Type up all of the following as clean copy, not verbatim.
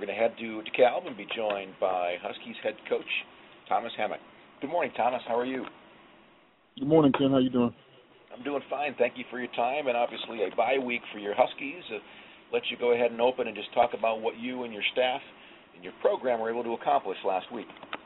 We're going to head to DeKalb and be joined by Huskies head coach Thomas Hammock. Good morning, Thomas. How are you? Good morning, Ken. How you doing? I'm doing fine. Thank you for your time, and obviously a bye week for your Huskies. Let you go ahead and open and just talk about what you and your staff and your program were able to accomplish last week.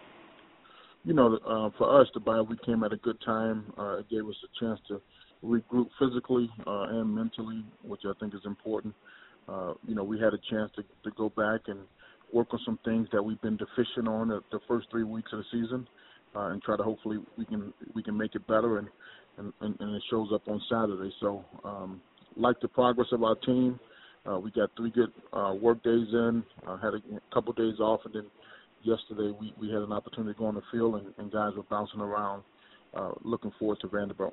For us, the bye week came at a good time. It gave us a chance to regroup physically and mentally, which I think is important. We had a chance to go back and work on some things that we've been deficient on the first 3 weeks of the season, and try to hopefully we can make it better, and it shows up on Saturday. So, like the progress of our team, we got 3 good work days in. Had a couple days off, and then yesterday we had an opportunity to go on the field, and guys were bouncing around. Looking forward to Vanderbilt.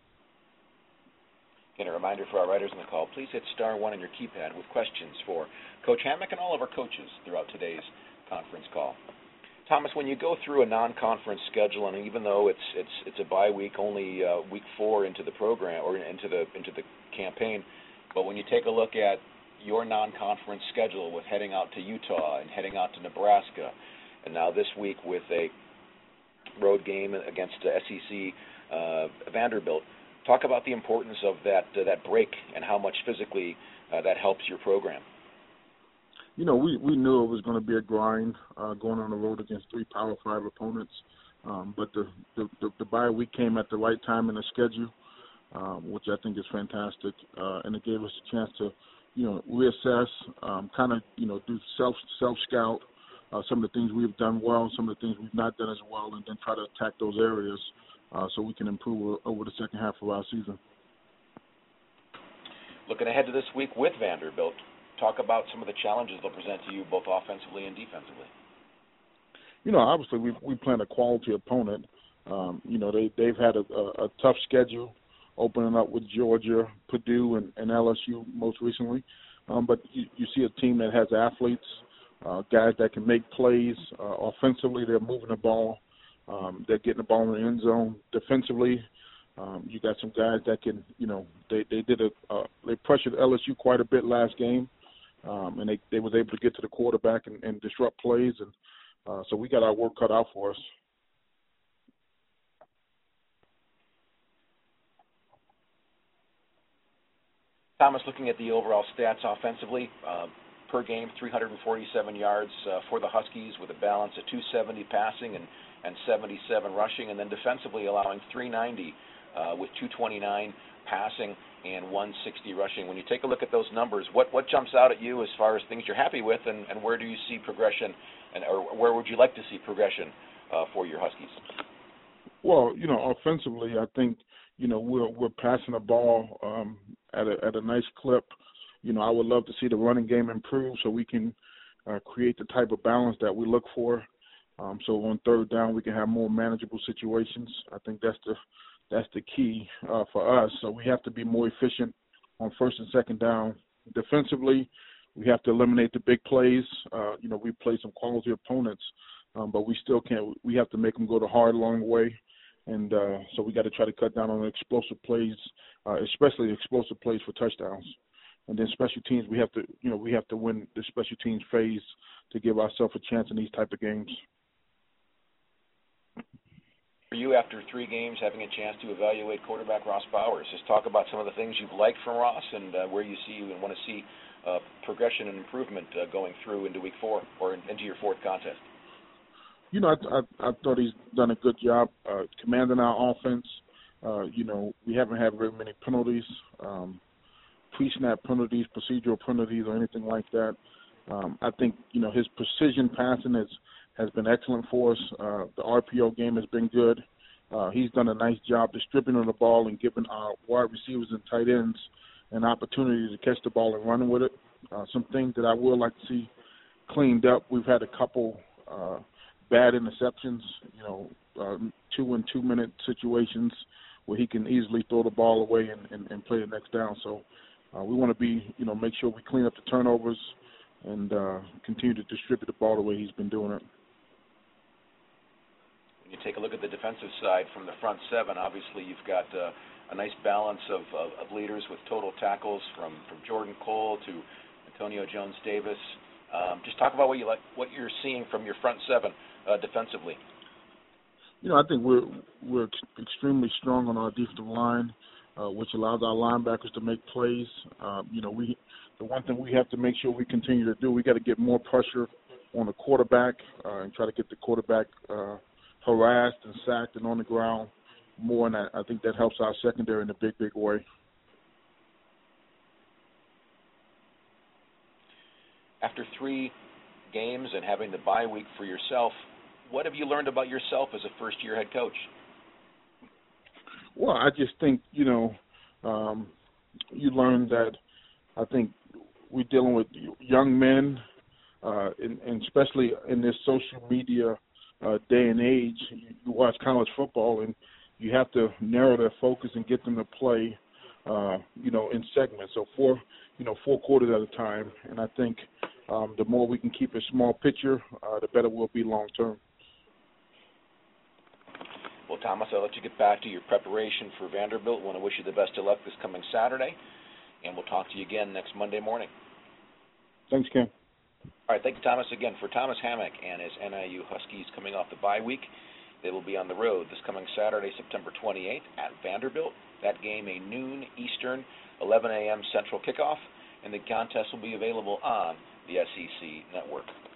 And a reminder for our writers on the call, please hit *1 on your keypad with questions for Coach Hammock and all of our coaches throughout today's conference call. Thomas, when you go through a non-conference schedule, and even though it's a bye week, only week 4 into the program or into the campaign, but when you take a look at your non-conference schedule with heading out to Utah and heading out to Nebraska, and now this week with a road game against SEC Vanderbilt, talk about the importance of that break and how much physically that helps your program. We knew it was going to be a grind going on the road against 3 Power 5 opponents, but the bye week came at the right time in the schedule, which I think is fantastic, and it gave us a chance to, reassess, do self-scout, some of the things we've done well, some of the things we've not done as well, and then try to attack those areas so we can improve over the second half of our season. Looking ahead to this week with Vanderbilt, talk about some of the challenges they'll present to you both offensively and defensively. Obviously we playing a quality opponent. They've had a tough schedule, opening up with Georgia, Purdue, and LSU most recently. But you see a team that has athletes, guys that can make plays. Offensively, they're moving the ball. They're getting the ball in the end zone. Defensively, you got some guys that can, they pressured LSU quite a bit last game, and they was able to get to the quarterback and disrupt plays, and so we got our work cut out for us. Thomas, looking at the overall stats offensively, per game, 347 yards for the Huskies with a balance of 270 passing and 77 rushing, and then defensively allowing 390 with 229 passing and 160 rushing. When you take a look at those numbers, what jumps out at you as far as things you're happy with, and where do you see progression, or where would you like to see progression for your Huskies? Well, offensively, I think we're passing the ball at a nice clip. I would love to see the running game improve so we can create the type of balance that we look for. So on third down, we can have more manageable situations. I think that's the key for us. So we have to be more efficient on first and second down. Defensively, we have to eliminate the big plays. We play some quality opponents, but we still can't. We have to make them go the hard, long way. And so we got to try to cut down on explosive plays, especially explosive plays for touchdowns. And then special teams, we have to win the special teams phase to give ourselves a chance in these type of games. For you, after 3 games, having a chance to evaluate quarterback Ross Bowers, just talk about some of the things you've liked from Ross and where you see and want to see progression and improvement going through into week 4 or into your 4th contest. I thought he's done a good job commanding our offense. We haven't had very many penalties, pre-snap penalties, procedural penalties, or anything like that. I think, his precision passing has been excellent for us. The RPO game has been good. He's done a nice job distributing the ball and giving our wide receivers and tight ends an opportunity to catch the ball and run with it. Some things that I would like to see cleaned up. We've had a couple bad interceptions, 2 and 2 minute situations where he can easily throw the ball away and play the next down. So we want to be, make sure we clean up the turnovers and continue to distribute the ball the way he's been doing it. When you take a look at the defensive side from the front 7, obviously you've got a nice balance of leaders with total tackles from Jordan Cole to Antonio Jones-Davis, Just talk about what you're seeing from your front seven defensively. I think we're extremely strong on our defensive line, which allows our linebackers to make plays. The one thing we have to make sure we continue to do, we got to get more pressure on the quarterback and try to get the quarterback harassed and sacked and on the ground more, and I think that helps our secondary in a big, big way. After 3 games and having the bye week for yourself, what have you learned about yourself as a first-year head coach? Well, I just think, you learn that I think we're dealing with young men, and especially in this social media day and age. You watch college football, and you have to narrow their focus and get them to play, in segments. So 4 quarters at a time. And I think the more we can keep a small picture, the better we'll be long term. Well, Thomas, I'll let you get back to your preparation for Vanderbilt. I want to wish you the best of luck this coming Saturday, and we'll talk to you again next Monday morning. Thanks, Ken. All right, thank you, Thomas, again. For Thomas Hammock and his NIU Huskies coming off the bye week, they will be on the road this coming Saturday, September 28th at Vanderbilt. That game a noon Eastern, 11 a.m. Central kickoff, and the contest will be available on the SEC Network.